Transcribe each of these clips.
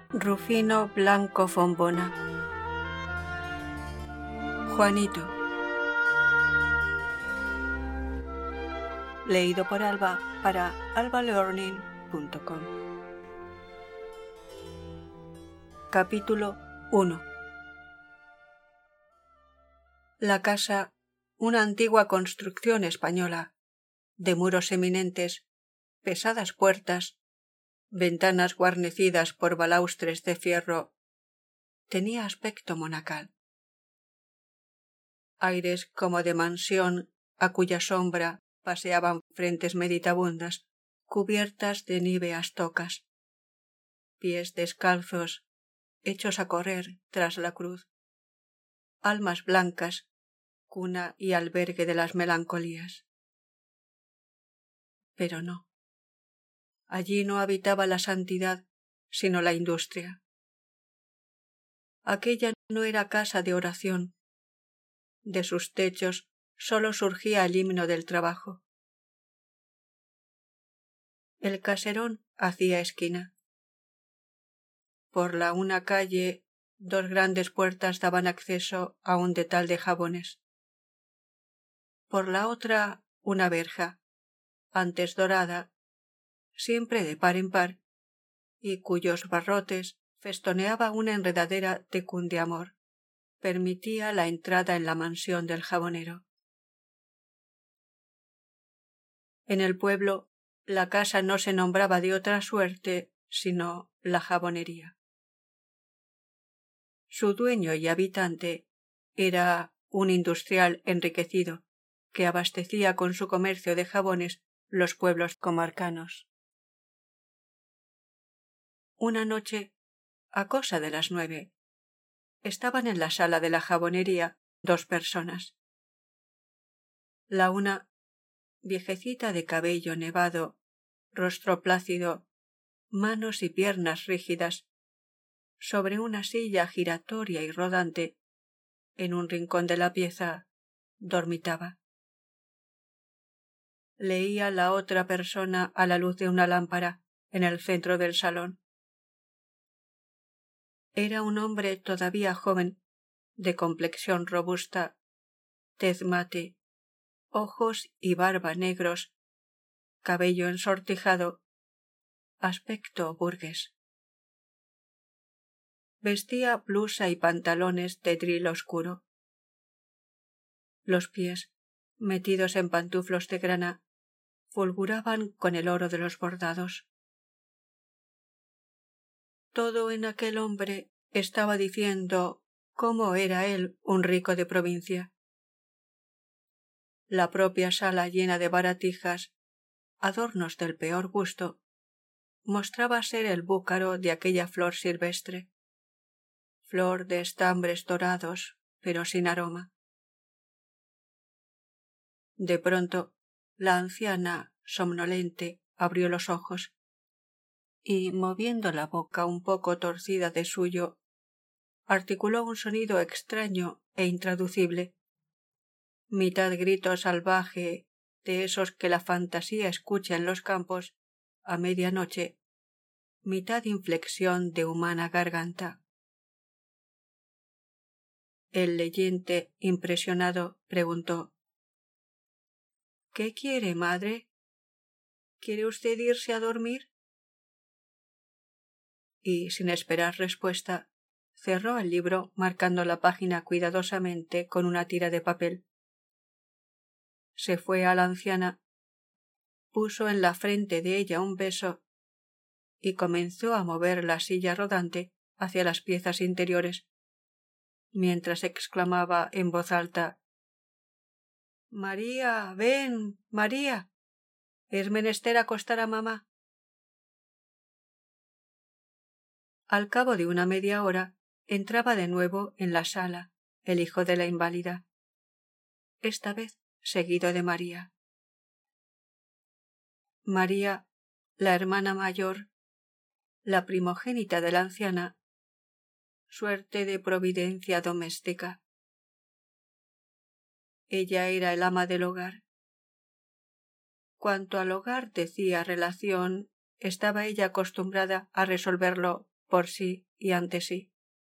Rufino Blanco Fombona. Juanito. Leído por Alba para albalearning.com. Capítulo 1. La casa, una antigua construcción española, de muros eminentes, pesadas puertas, ventanas guarnecidas por balaustres de fierro, tenía aspecto monacal. Aires como de mansión a cuya sombra paseaban frentes meditabundas, cubiertas de níveas tocas, pies descalzos, hechos a correr tras la cruz, almas blancas, cuna y albergue de las melancolías. Pero no. Allí no habitaba la santidad, sino la industria. Aquella no era casa de oración. De sus techos sólo surgía el himno del trabajo. El caserón hacía esquina. Por la una calle, dos grandes puertas daban acceso a un detal de jabones. Por la otra, una verja, antes dorada, siempre de par en par, y cuyos barrotes festoneaba una enredadera de cundeamor, permitía la entrada en la mansión del jabonero. En el pueblo, la casa no se nombraba de otra suerte, sino la jabonería. Su dueño y habitante era un industrial enriquecido, que abastecía con su comercio de jabones los pueblos comarcanos. Una noche, a cosa de las 9, estaban en la sala de la jabonería dos personas. La una, viejecita de cabello nevado, rostro plácido, manos y piernas rígidas, sobre una silla giratoria y rodante, en un rincón de la pieza, dormitaba. Leía la otra persona a la luz de una lámpara en el centro del salón. Era un hombre todavía joven, de complexión robusta, tez mate, ojos y barba negros, cabello ensortijado, aspecto burgués. Vestía blusa y pantalones de dril oscuro. Los pies, metidos en pantuflos de grana, fulguraban con el oro de los bordados. Todo en aquel hombre estaba diciendo cómo era él un rico de provincia. La propia sala llena de baratijas, adornos del peor gusto, mostraba ser el búcaro de aquella flor silvestre, flor de estambres dorados, pero sin aroma. De pronto, la anciana, somnolente, abrió los ojos y, moviendo la boca un poco torcida de suyo, articuló un sonido extraño e intraducible, mitad grito salvaje de esos que la fantasía escucha en los campos a medianoche, mitad inflexión de humana garganta. El leyente, impresionado, preguntó: ¿Qué quiere, madre? ¿Quiere usted irse a dormir? Y, sin esperar respuesta, cerró el libro marcando la página cuidadosamente con una tira de papel. Se fue a la anciana, puso en la frente de ella un beso y comenzó a mover la silla rodante hacia las piezas interiores, mientras exclamaba en voz alta: «María, ven, María, es menester acostar a mamá». Al cabo de una media hora entraba de nuevo en la sala el hijo de la inválida, esta vez seguido de María. María, la hermana mayor, la primogénita de la anciana, suerte de providencia doméstica. Ella era el ama del hogar. Cuanto al hogar decía relación, estaba ella acostumbrada a resolverlo por sí y ante sí.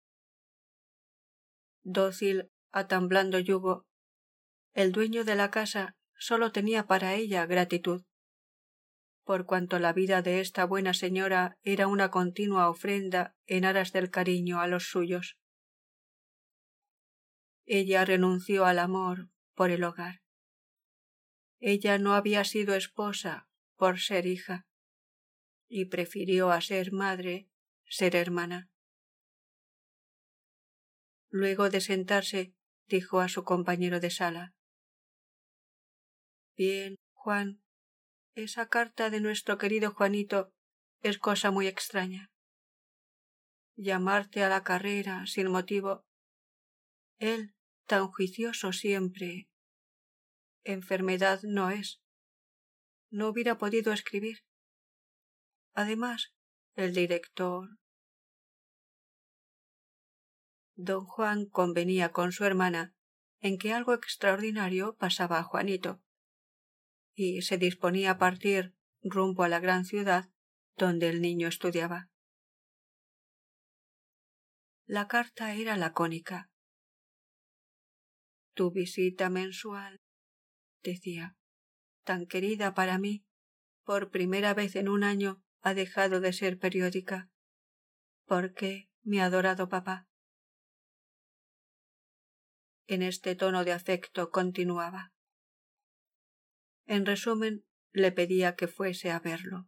Dócil a tan blando yugo, el dueño de la casa sólo tenía para ella gratitud, por cuanto la vida de esta buena señora era una continua ofrenda en aras del cariño a los suyos. Ella renunció al amor por el hogar. Ella no había sido esposa por ser hija, y prefirió a ser madre ser hermana. Luego de sentarse, dijo a su compañero de sala: Bien, Juan, esa carta de nuestro querido Juanito es cosa muy extraña. Llamarte a la carrera sin motivo. Él, tan juicioso siempre. Enfermedad no es. No hubiera podido escribir. Además, el director. Don Juan convenía con su hermana en que algo extraordinario pasaba a Juanito, y se disponía a partir rumbo a la gran ciudad donde el niño estudiaba. La carta era lacónica. Tu visita mensual, decía, tan querida para mí, por primera vez en un año ha dejado de ser periódica. ¿Por qué, mi adorado papá? En este tono de afecto continuaba. En resumen, le pedía que fuese a verlo.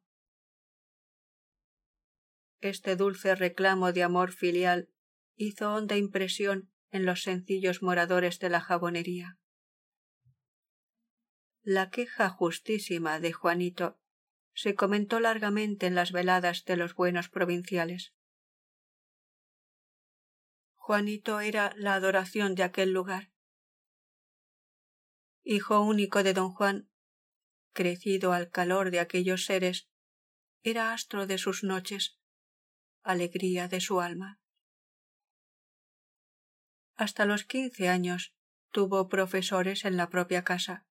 Este dulce reclamo de amor filial hizo honda impresión en los sencillos moradores de la jabonería. La queja justísima de Juanito se comentó largamente en las veladas de los buenos provinciales. Juanito era la adoración de aquel lugar. Hijo único de don Juan, crecido al calor de aquellos seres, era astro de sus noches, alegría de su alma. Hasta los 15 años tuvo profesores en la propia casa.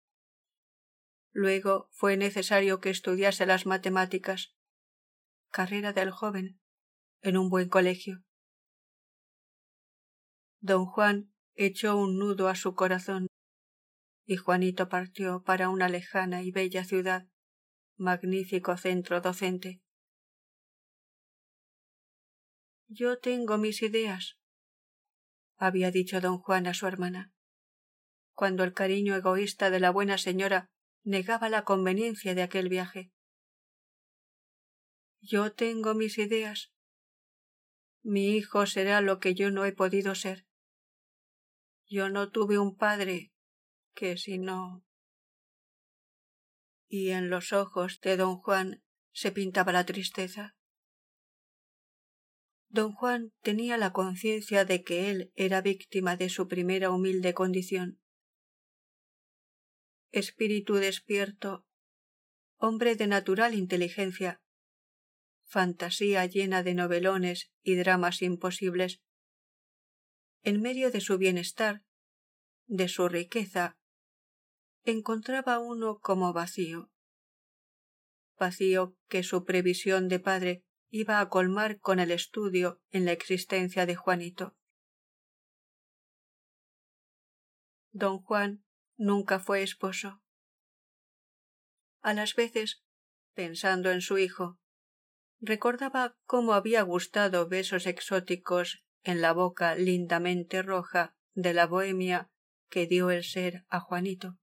Luego fue necesario que estudiase las matemáticas, carrera del joven, en un buen colegio. Don Juan echó un nudo a su corazón y Juanito partió para una lejana y bella ciudad, magnífico centro docente. Yo tengo mis ideas, había dicho don Juan a su hermana, cuando el cariño egoísta de la buena señora negaba la conveniencia de aquel viaje. Yo tengo mis ideas. Mi hijo será lo que yo no he podido ser. Yo no tuve un padre que si no... Y en los ojos de don Juan se pintaba la tristeza. Don Juan tenía la conciencia de que él era víctima de su primera humilde condición. Espíritu despierto, hombre de natural inteligencia, fantasía llena de novelones y dramas imposibles. En medio de su bienestar, de su riqueza, encontraba uno como vacío que su previsión de padre iba a colmar con el estudio en la existencia de Juanito. Don Juan nunca fue esposo. A las veces, pensando en su hijo, recordaba cómo había gustado besos exóticos en la boca lindamente roja de la bohemia que dio el ser a Juanito.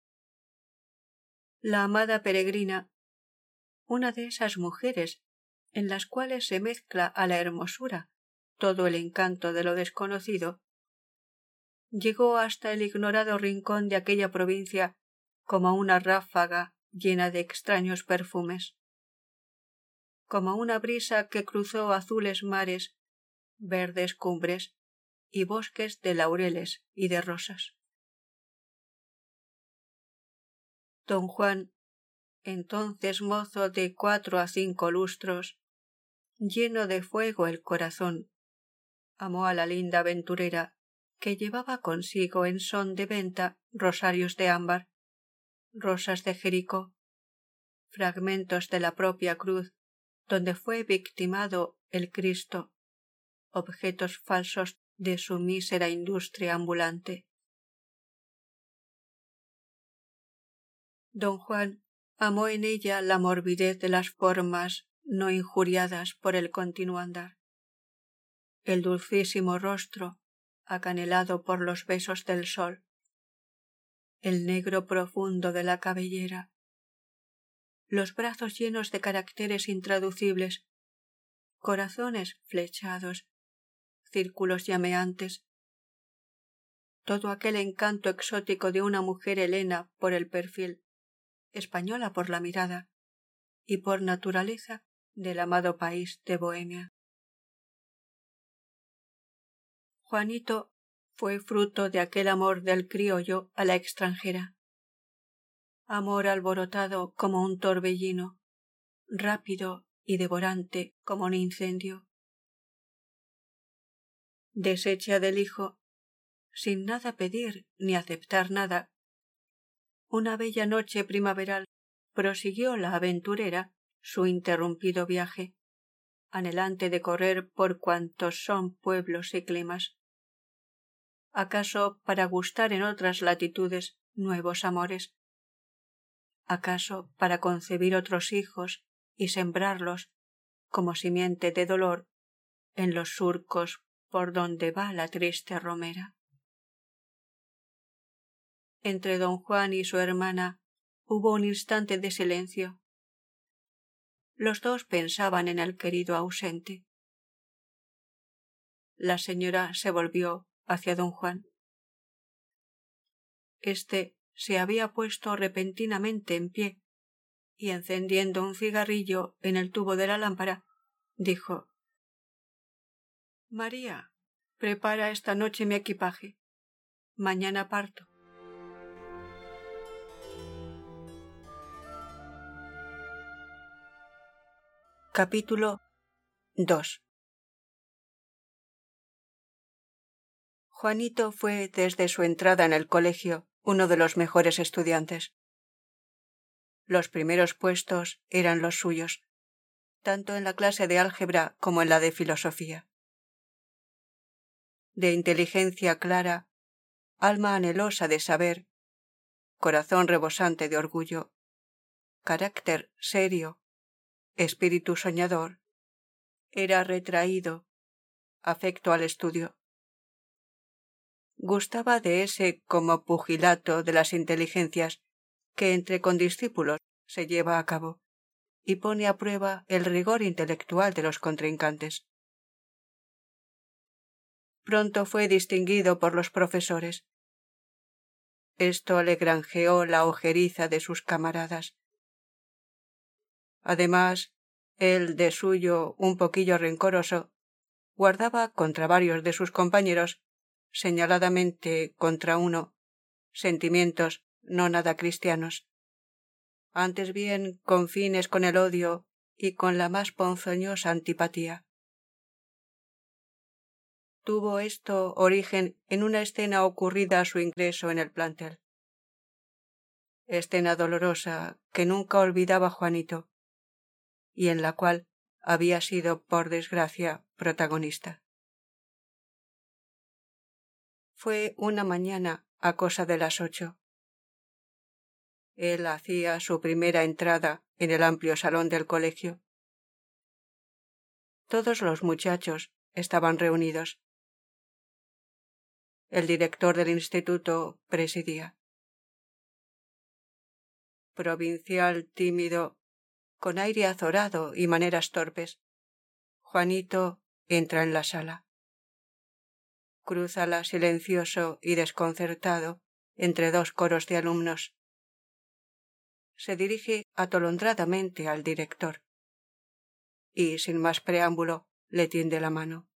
La amada peregrina, una de esas mujeres en las cuales se mezcla a la hermosura todo el encanto de lo desconocido, llegó hasta el ignorado rincón de aquella provincia como una ráfaga llena de extraños perfumes, como una brisa que cruzó azules mares, verdes cumbres y bosques de laureles y de rosas. Don Juan, entonces mozo de 4 a 5 lustros, lleno de fuego el corazón, amó a la linda aventurera que llevaba consigo en son de venta rosarios de ámbar, rosas de Jericó, fragmentos de la propia cruz donde fue victimado el Cristo, objetos falsos de su mísera industria ambulante. Don Juan amó en ella la morbidez de las formas no injuriadas por el continuo andar, el dulcísimo rostro acanelado por los besos del sol, el negro profundo de la cabellera, los brazos llenos de caracteres intraducibles, corazones flechados, círculos llameantes, todo aquel encanto exótico de una mujer helena por el perfil, española por la mirada y por naturaleza del amado país de Bohemia. Juanito fue fruto de aquel amor del criollo a la extranjera, amor alborotado como un torbellino, rápido y devorante como un incendio. Deshecha del hijo, sin nada pedir ni aceptar nada, una bella noche primaveral prosiguió la aventurera su interrumpido viaje, anhelante de correr por cuantos son pueblos y climas. ¿Acaso para gustar en otras latitudes nuevos amores? ¿Acaso para concebir otros hijos y sembrarlos como simiente de dolor en los surcos por donde va la triste romera? Entre don Juan y su hermana hubo un instante de silencio. Los dos pensaban en el querido ausente. La señora se volvió hacia don Juan. Este se había puesto repentinamente en pie y, encendiendo un cigarrillo en el tubo de la lámpara, dijo: María, prepara esta noche mi equipaje. Mañana parto. Capítulo 2. Juanito fue desde su entrada en el colegio uno de los mejores estudiantes. Los primeros puestos eran los suyos, tanto en la clase de álgebra como en la de filosofía. De inteligencia clara, alma anhelosa de saber, corazón rebosante de orgullo, carácter serio, espíritu soñador, era retraído, afecto al estudio. Gustaba de ese como pugilato de las inteligencias que entre condiscípulos se lleva a cabo y pone a prueba el rigor intelectual de los contrincantes. Pronto fue distinguido por los profesores. Esto le granjeó la ojeriza de sus camaradas. Además, él, de suyo un poquillo rencoroso, guardaba contra varios de sus compañeros, señaladamente contra uno, sentimientos no nada cristianos, antes bien con fines con el odio y con la más ponzoñosa antipatía. Tuvo esto origen en una escena ocurrida a su ingreso en el plantel. Escena dolorosa que nunca olvidaba Juanito, y en la cual había sido, por desgracia, protagonista. Fue una mañana a cosa de las 8. Él hacía su primera entrada en el amplio salón del colegio. Todos los muchachos estaban reunidos. El director del instituto presidía. Provincial, tímido, con aire azorado y maneras torpes, Juanito entra en la sala. Crúzala silencioso y desconcertado entre dos coros de alumnos. Se dirige atolondradamente al director y, sin más preámbulo, le tiende la mano.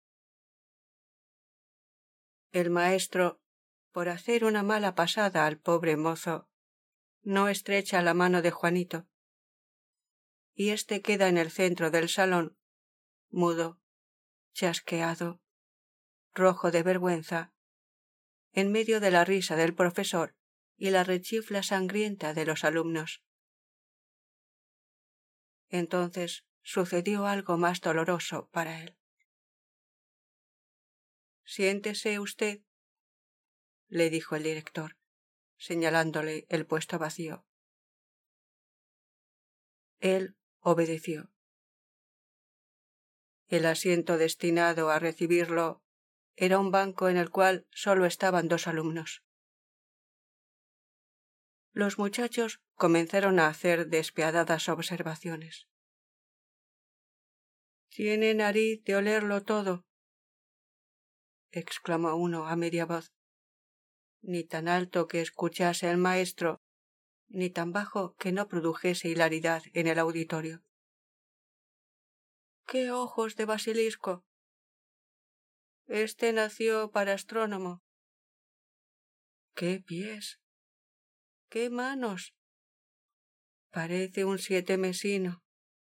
El maestro, por hacer una mala pasada al pobre mozo, no estrecha la mano de Juanito, y éste queda en el centro del salón, mudo, chasqueado, rojo de vergüenza, en medio de la risa del profesor y la rechifla sangrienta de los alumnos. Entonces sucedió algo más doloroso para él. «Siéntese usted», le dijo el director, señalándole el puesto vacío. Él obedeció. El asiento destinado a recibirlo era un banco en el cual solo estaban 2 alumnos. Los muchachos comenzaron a hacer despiadadas observaciones. «Tiene nariz de olerlo todo», exclamó uno a media voz, ni tan alto que escuchase el maestro, ni tan bajo que no produjese hilaridad en el auditorio. «¡Qué ojos de basilisco! Este nació para astrónomo». «¡Qué pies! ¡Qué manos! Parece un sietemesino».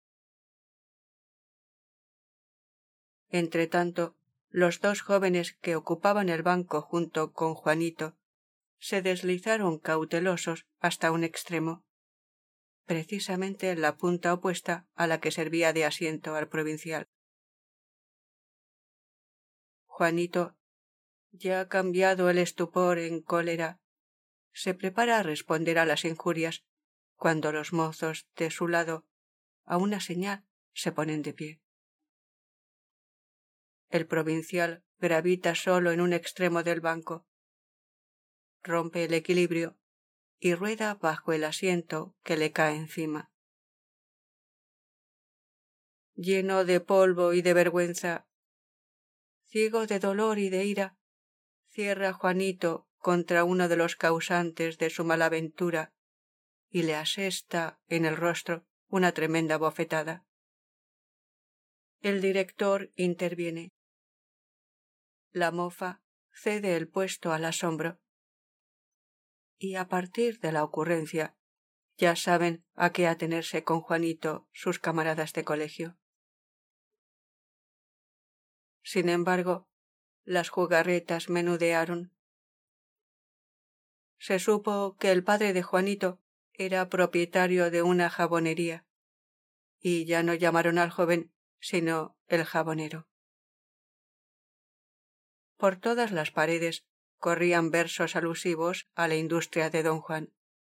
Entretanto, los 2 jóvenes que ocupaban el banco junto con Juanito se deslizaron cautelosos hasta un extremo, precisamente en la punta opuesta a la que servía de asiento al provincial. Juanito, ya cambiado el estupor en cólera, se prepara a responder a las injurias cuando los mozos de su lado, a una señal, se ponen de pie. El provincial gravita solo en un extremo del banco, rompe el equilibrio y rueda bajo el asiento que le cae encima. Lleno de polvo y de vergüenza, ciego de dolor y de ira, cierra Juanito contra uno de los causantes de su malaventura y le asesta en el rostro una tremenda bofetada. El director interviene. La mofa cede el puesto al asombro. Y a partir de la ocurrencia ya saben a qué atenerse con Juanito sus camaradas de colegio. Sin embargo, las jugarretas menudearon. Se supo que el padre de Juanito era propietario de una jabonería, y ya no llamaron al joven sino el jabonero. Por todas las paredes corrían versos alusivos a la industria de don Juan.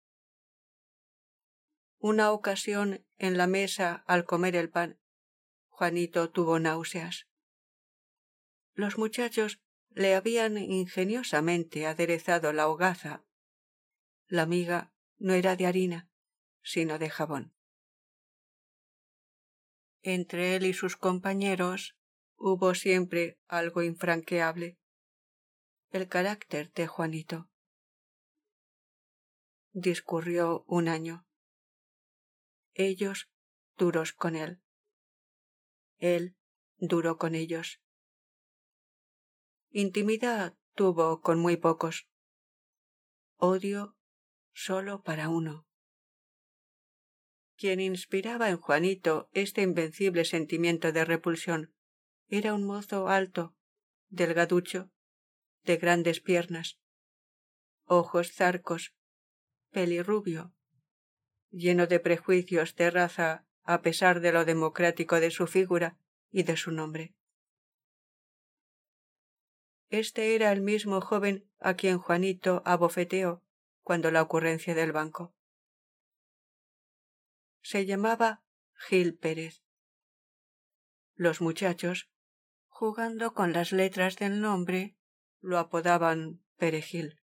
Una ocasión, en la mesa al comer el pan, Juanito tuvo náuseas. Los muchachos le habían ingeniosamente aderezado la hogaza. La miga no era de harina, sino de jabón. Entre él y sus compañeros hubo siempre algo infranqueable: el carácter de Juanito. Discurrió un año. Ellos duros con él. Él duro con ellos. Intimidad tuvo con muy pocos. Odio solo para uno. Quien inspiraba en Juanito este invencible sentimiento de repulsión era un mozo alto, delgaducho, de grandes piernas, ojos zarcos, pelirrubio, lleno de prejuicios de raza a pesar de lo democrático de su figura y de su nombre. Este era el mismo joven a quien Juanito abofeteó cuando la ocurrencia del banco. Se llamaba Gil Pérez. Los muchachos, jugando con las letras del nombre, lo apodaban Perejil.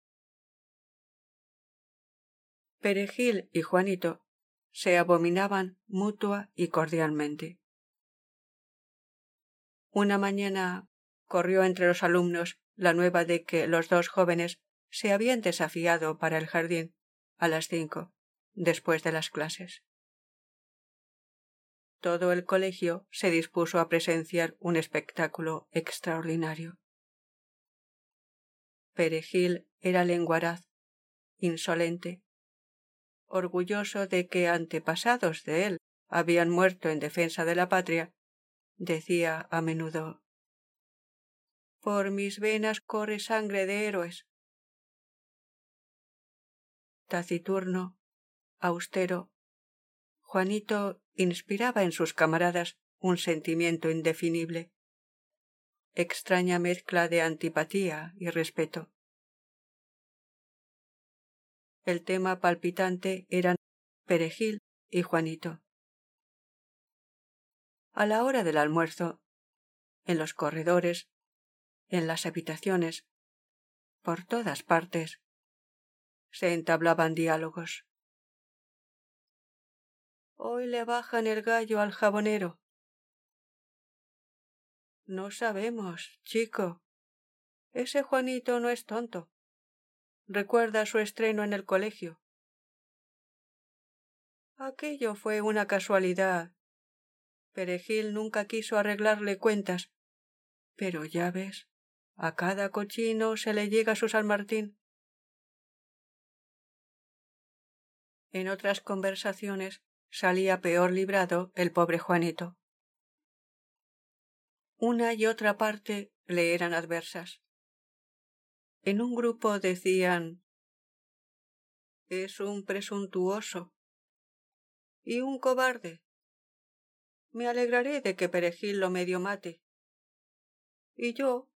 Perejil y Juanito se abominaban mutua y cordialmente. Una mañana corrió entre los alumnos la nueva de que los 2 jóvenes se habían desafiado para el jardín a las 5, después de las clases. Todo el colegio se dispuso a presenciar un espectáculo extraordinario. Perejil era lenguaraz, insolente, orgulloso de que antepasados de él habían muerto en defensa de la patria, decía a menudo: «Por mis venas corre sangre de héroes». Taciturno, austero, Juanito inspiraba en sus camaradas un sentimiento indefinible, extraña mezcla de antipatía y respeto. El tema palpitante eran Perejil y Juanito. A la hora del almuerzo, en los corredores, en las habitaciones, por todas partes, se entablaban diálogos. Hoy le bajan el gallo al jabonero. No sabemos, chico. Ese Juanito no es tonto. Recuerda su estreno en el colegio. Aquello fue una casualidad. Perejil nunca quiso arreglarle cuentas. Pero ya ves, a cada cochino se le llega su San Martín. En otras conversaciones salía peor librado el pobre Juanito. Una y otra parte le eran adversas. En un grupo decían: es un presuntuoso y un cobarde. Me alegraré de que Perejil lo medio mate. Y yo.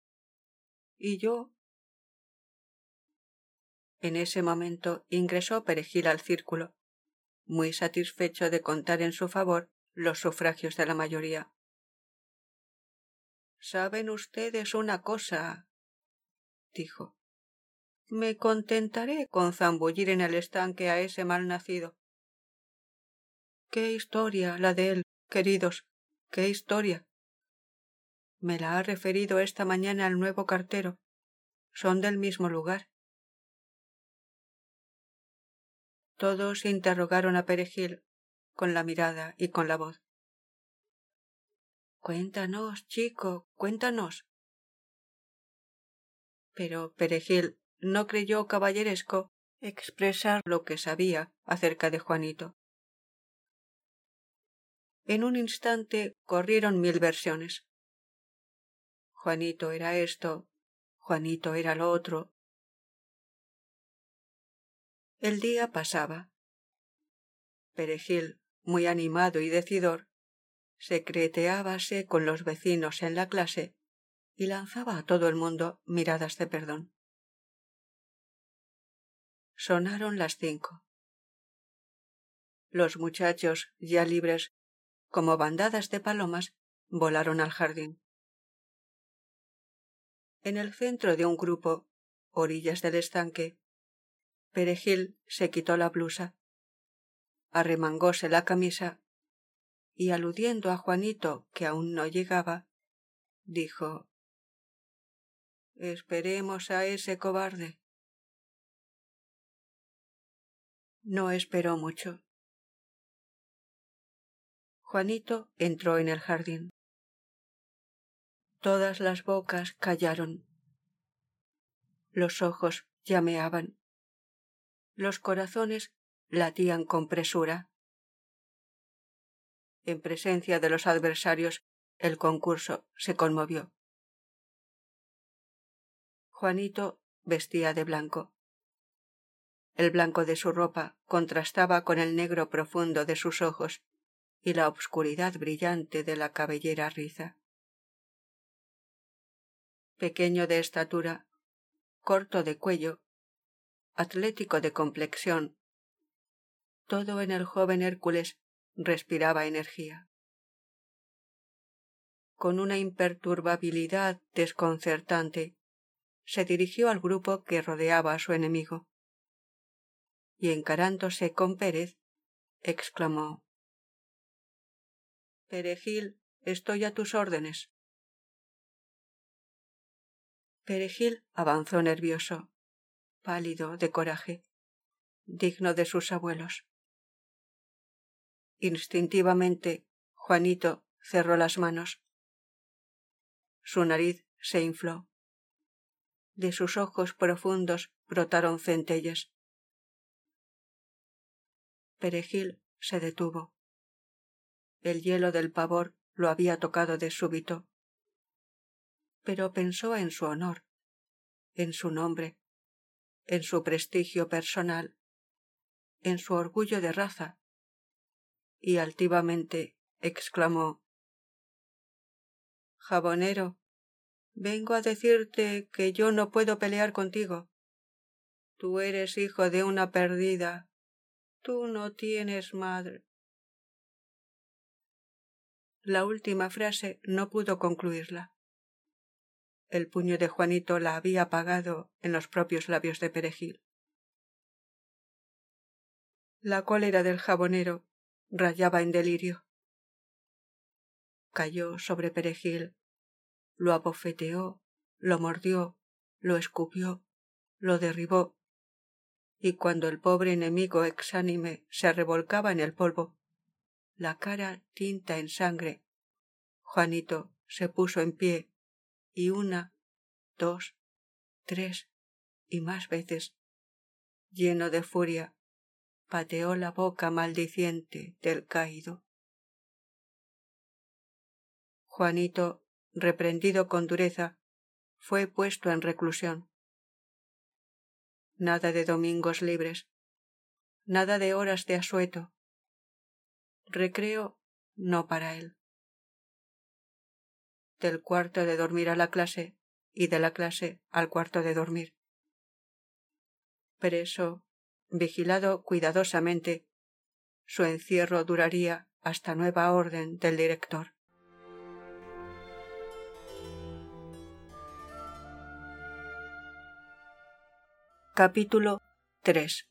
En ese momento ingresó Perejil al círculo, muy satisfecho de contar en su favor los sufragios de la mayoría. «Saben ustedes una cosa», dijo. «Me contentaré con zambullir en el estanque a ese mal nacido». «Qué historia la de él, queridos, qué historia. Me la ha referido esta mañana el nuevo cartero. Son del mismo lugar». Todos interrogaron a Perejil con la mirada y con la voz. «Cuéntanos, chico, cuéntanos». Pero Perejil no creyó caballeresco expresar lo que sabía acerca de Juanito. En un instante corrieron 1000 versiones. Juanito era esto, Juanito era lo otro. El día pasaba. Perejil, muy animado y decidor, secreteábase con los vecinos en la clase y lanzaba a todo el mundo miradas de perdón. Sonaron las 5. Los muchachos, ya libres, como bandadas de palomas, volaron al jardín. En el centro de un grupo, orillas del estanque, Perejil se quitó la blusa, arremangóse la camisa y, aludiendo a Juanito, que aún no llegaba, dijo: «Esperemos a ese cobarde». No esperó mucho. Juanito entró en el jardín. Todas las bocas callaron. Los ojos llameaban. Los corazones latían con presura. En presencia de los adversarios, el concurso se conmovió. Juanito vestía de blanco. El blanco de su ropa contrastaba con el negro profundo de sus ojos y la obscuridad brillante de la cabellera riza. Pequeño de estatura, corto de cuello, atlético de complexión, todo en el joven Hércules respiraba energía. Con una imperturbabilidad desconcertante, se dirigió al grupo que rodeaba a su enemigo y, encarándose con Pérez, exclamó: «Perejil, estoy a tus órdenes». Perejil avanzó nervioso, pálido de coraje, digno de sus abuelos. Instintivamente, Juanito cerró las manos. Su nariz se infló. De sus ojos profundos brotaron centellas. Perejil se detuvo. El hielo del pavor lo había tocado de súbito. Pero pensó en su honor, en su nombre, en su prestigio personal, en su orgullo de raza, y altivamente exclamó: «Jabonero, vengo a decirte que yo no puedo pelear contigo. Tú eres hijo de una perdida. Tú no tienes madre». La última frase no pudo concluirla. El puño de Juanito la había apagado en los propios labios de Perejil. La cólera del jabonero rayaba en delirio. Cayó sobre Perejil, lo abofeteó, lo mordió, lo escupió, lo derribó, y cuando el pobre enemigo exánime se revolcaba en el polvo, la cara tinta en sangre, Juanito se puso en pie y 1, 2, 3 y más veces, lleno de furia, pateó la boca maldiciente del caído. Juanito, reprendido con dureza, fue puesto en reclusión. Nada de domingos libres, nada de horas de asueto. Recreo no para él. Del cuarto de dormir a la clase y de la clase al cuarto de dormir. Preso, vigilado cuidadosamente, su encierro duraría hasta nueva orden del director. Capítulo 3.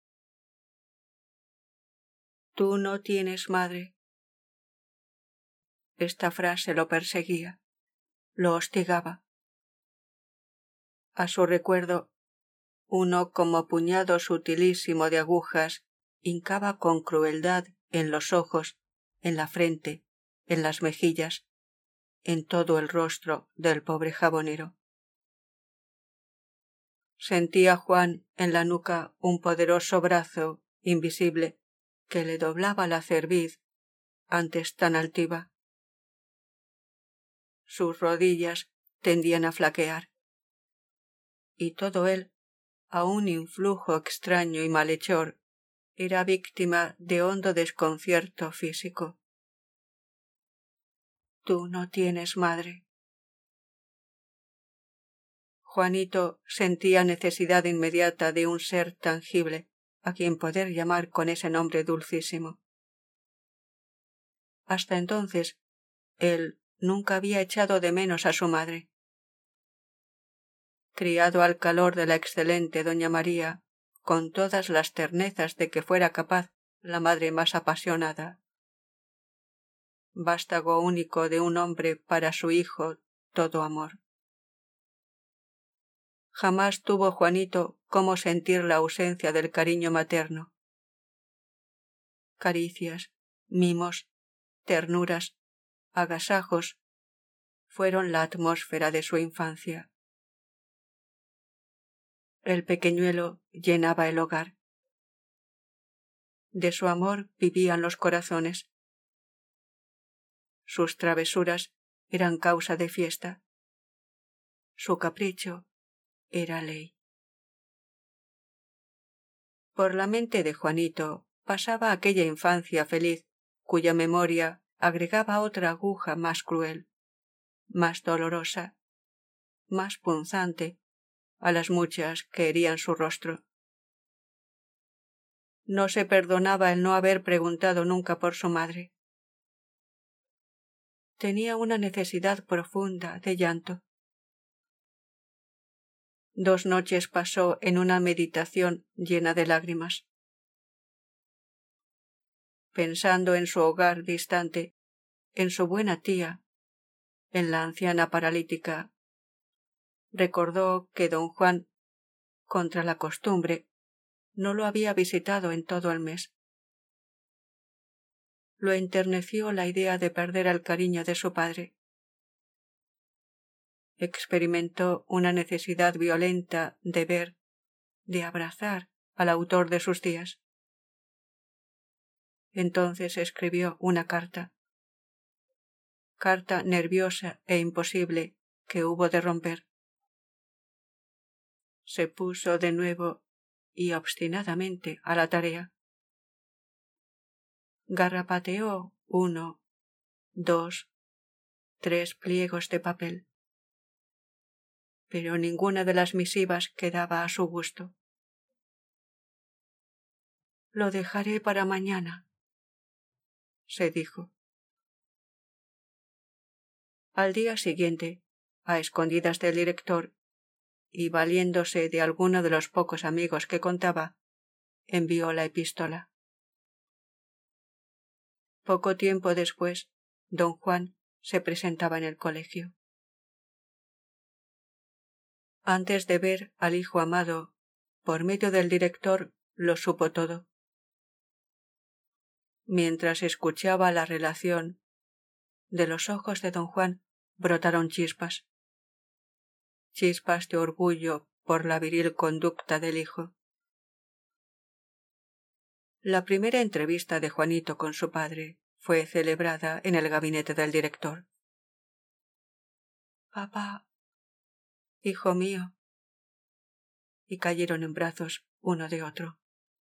Tú no tienes madre. Esta frase lo perseguía, lo hostigaba. A su recuerdo, uno como puñado sutilísimo de agujas hincaba con crueldad en los ojos, en la frente, en las mejillas, en todo el rostro del pobre jabonero. Sentía Juan en la nuca un poderoso brazo invisible que le doblaba la cerviz antes tan altiva. Sus rodillas tendían a flaquear. Y todo él, a un influjo extraño y malhechor, era víctima de hondo desconcierto físico. Tú no tienes madre. Juanito sentía necesidad inmediata de un ser tangible a quien poder llamar con ese nombre dulcísimo. Hasta entonces, él nunca había echado de menos a su madre. Criado al calor de la excelente doña María, con todas las ternezas de que fuera capaz la madre más apasionada. Vástago único de un hombre para su hijo, todo amor. Jamás tuvo Juanito cómo sentir la ausencia del cariño materno. Caricias, mimos, ternuras, agasajos fueron la atmósfera de su infancia. El pequeñuelo llenaba el hogar. De su amor vivían los corazones. Sus travesuras eran causa de fiesta. Su capricho era ley. Por la mente de Juanito pasaba aquella infancia feliz cuya memoria agregaba otra aguja más cruel, más dolorosa, más punzante a las muchas que herían su rostro. No se perdonaba el no haber preguntado nunca por su madre. Tenía una necesidad profunda de llanto. 2 noches pasó en una meditación llena de lágrimas. Pensando en su hogar distante, en su buena tía, en la anciana paralítica, recordó que don Juan, contra la costumbre, no lo había visitado en todo el mes. Lo enterneció la idea de perder el cariño de su padre. Experimentó una necesidad violenta de ver, de abrazar al autor de sus días. Entonces escribió una carta nerviosa e imposible que hubo de romper. Se puso de nuevo y obstinadamente a la tarea. garrapateó 1, 2, 3 pliegos de papel, pero ninguna de las misivas quedaba a su gusto. «Lo dejaré para mañana», se dijo. Al día siguiente, a escondidas del director, y valiéndose de alguno de los pocos amigos que contaba, envió la epístola. Poco tiempo después, don Juan se presentaba en el colegio. Antes de ver al hijo amado, por medio del director, lo supo todo. Mientras escuchaba la relación, de los ojos de don Juan brotaron chispas de orgullo por la viril conducta del hijo. La primera entrevista de Juanito con su padre fue celebrada en el gabinete del director. «Papá, hijo mío», y cayeron en brazos uno de otro.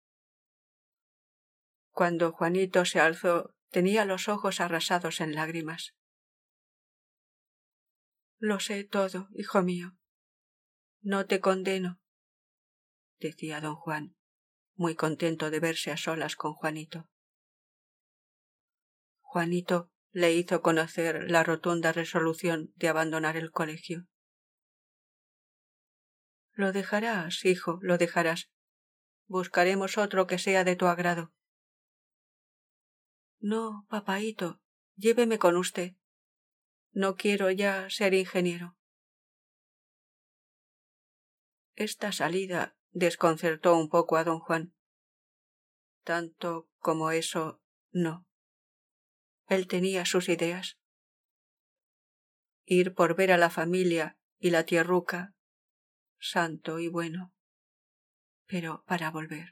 Cuando Juanito se alzó, tenía los ojos arrasados en lágrimas. «Lo sé todo, hijo mío. No te condeno», decía don Juan, muy contento de verse a solas con Juanito. Juanito le hizo conocer la rotunda resolución de abandonar el colegio. «Lo dejarás, hijo, lo dejarás. Buscaremos otro que sea de tu agrado». «No, papaíto, lléveme con usted. No quiero ya ser ingeniero». Esta salida desconcertó un poco a don Juan. Tanto como eso, no. Él tenía sus ideas. Ir por ver a la familia y la tierruca, santo y bueno, pero para volver.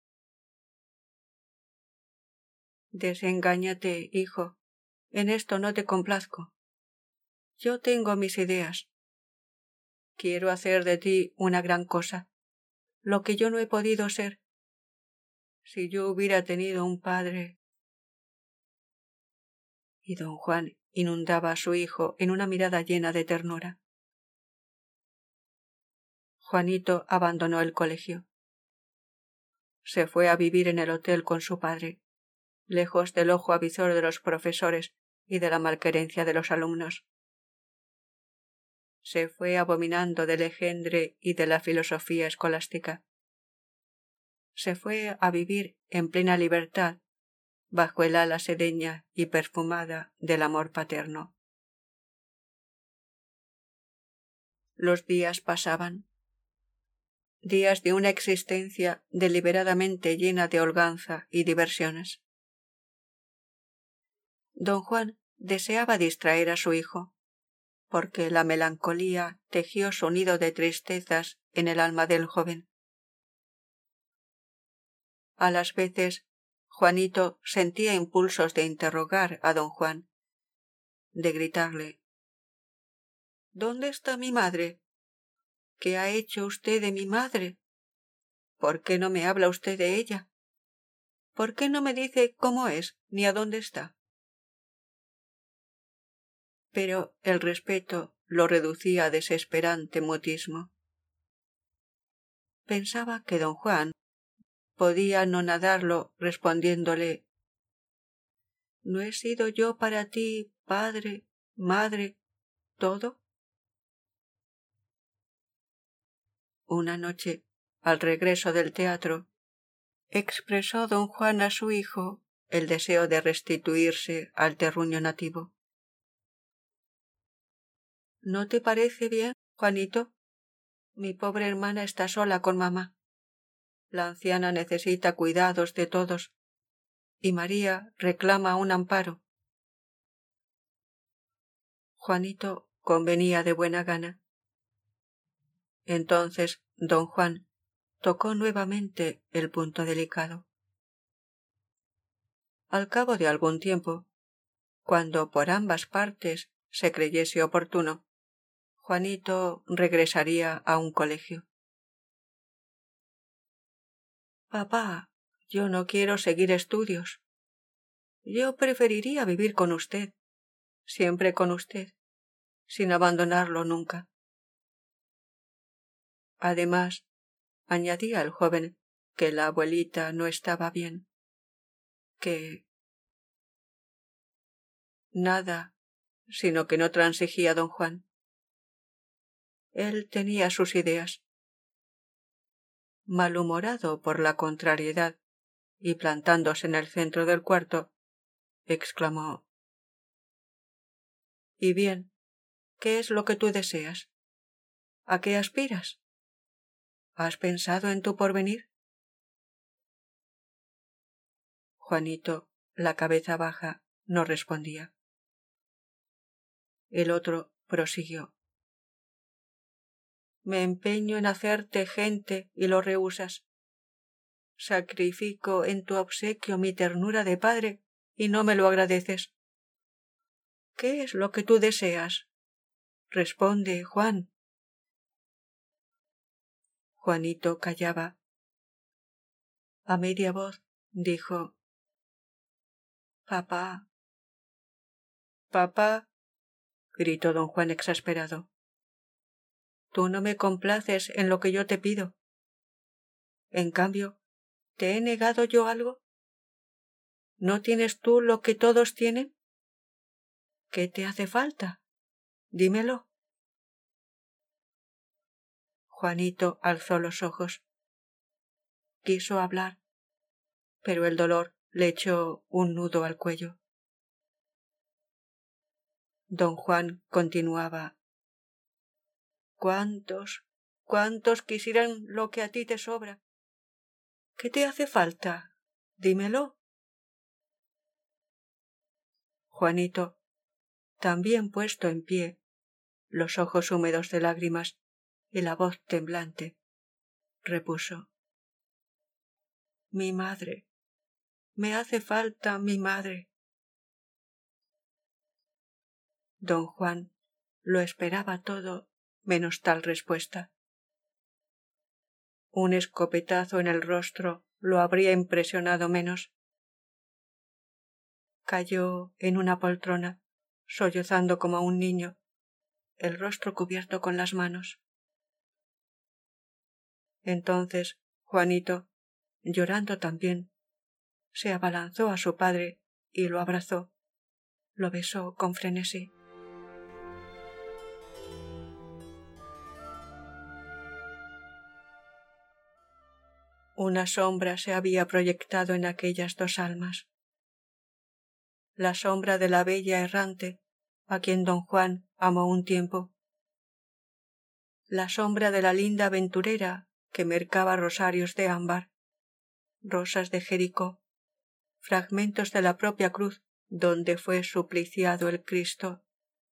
«Desengáñate, hijo, en esto no te complazco. Yo tengo mis ideas. Quiero hacer de ti una gran cosa, lo que yo no he podido ser. Si yo hubiera tenido un padre». Y don Juan inundaba a su hijo en una mirada llena de ternura. Juanito abandonó el colegio. Se fue a vivir en el hotel con su padre, lejos del ojo avizor de los profesores y de la malquerencia de los alumnos. Se fue abominando del engendre y de la filosofía escolástica. Se fue a vivir en plena libertad, bajo el ala sedeña y perfumada del amor paterno. Los días pasaban. Días de una existencia deliberadamente llena de holganza y diversiones. Don Juan deseaba distraer a su hijo, porque la melancolía tejió su nido de tristezas en el alma del joven. A las veces, Juanito sentía impulsos de interrogar a don Juan, de gritarle: «¿Dónde está mi madre? ¿Qué ha hecho usted de mi madre? ¿Por qué no me habla usted de ella? ¿Por qué no me dice cómo es ni a dónde está?» Pero el respeto lo reducía a desesperante mutismo. Pensaba que don Juan podía anonadarlo respondiéndole: «¿No he sido yo para ti padre, madre, todo?» Una noche, al regreso del teatro, expresó don Juan a su hijo el deseo de restituirse al terruño nativo. «¿No te parece bien, Juanito? Mi pobre hermana está sola con mamá. La anciana necesita cuidados de todos, y María reclama un amparo». Juanito convenía de buena gana. Entonces don Juan tocó nuevamente el punto delicado. Al cabo de algún tiempo, cuando por ambas partes se creyese oportuno, Juanito regresaría a un colegio. «Papá, yo no quiero seguir estudios. Yo preferiría vivir con usted, siempre con usted, sin abandonarlo nunca. Además, añadía el joven que la abuelita no estaba bien, que nada, sino que no transigía don Juan. Él tenía sus ideas. Malhumorado por la contrariedad y plantándose en el centro del cuarto, exclamó: «¿Y bien, qué es lo que tú deseas? ¿A qué aspiras? ¿Has pensado en tu porvenir?» Juanito, la cabeza baja, no respondía. El otro prosiguió: «Me empeño en hacerte gente y lo rehusas. Sacrifico en tu obsequio mi ternura de padre y no me lo agradeces. ¿Qué es lo que tú deseas? Responde, Juan». Juanito callaba. A media voz dijo: «Papá». «Papá», gritó don Juan exasperado, «tú no me complaces en lo que yo te pido. En cambio, ¿te he negado yo algo? ¿No tienes tú lo que todos tienen? ¿Qué te hace falta? Dímelo». Juanito alzó los ojos. Quiso hablar, pero el dolor le echó un nudo al cuello. Don Juan continuaba: ¿Cuántos quisieran lo que a ti te sobra? ¿Qué te hace falta? Dímelo». Juanito, también puesto en pie, los ojos húmedos de lágrimas y la voz temblante, repuso: «Mi madre, me hace falta mi madre». Don Juan lo esperaba todo menos tal respuesta. Un escopetazo en el rostro lo habría impresionado menos. Cayó en una poltrona, sollozando como un niño, el rostro cubierto con las manos. Entonces Juanito, llorando también, se abalanzó a su padre y lo abrazó, lo besó con frenesí. Una sombra se había proyectado en aquellas dos almas. La sombra de la bella errante, a quien don Juan amó un tiempo. La sombra de la linda aventurera que mercaba rosarios de ámbar, rosas de Jericó, fragmentos de la propia cruz donde fue supliciado el Cristo.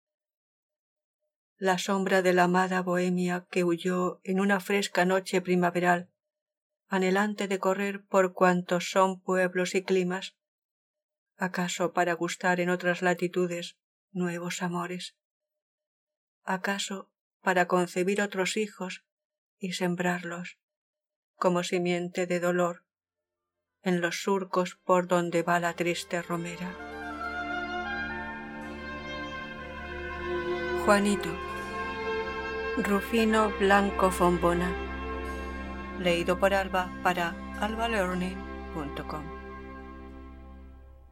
La sombra de la amada bohemia que huyó en una fresca noche primaveral, anhelante de correr por cuantos son pueblos y climas, acaso para gustar en otras latitudes nuevos amores, acaso para concebir otros hijos y sembrarlos, como simiente de dolor, en los surcos por donde va la triste romera. Juanito, Rufino Blanco Fombona. Leído por Alba para albalearning.com.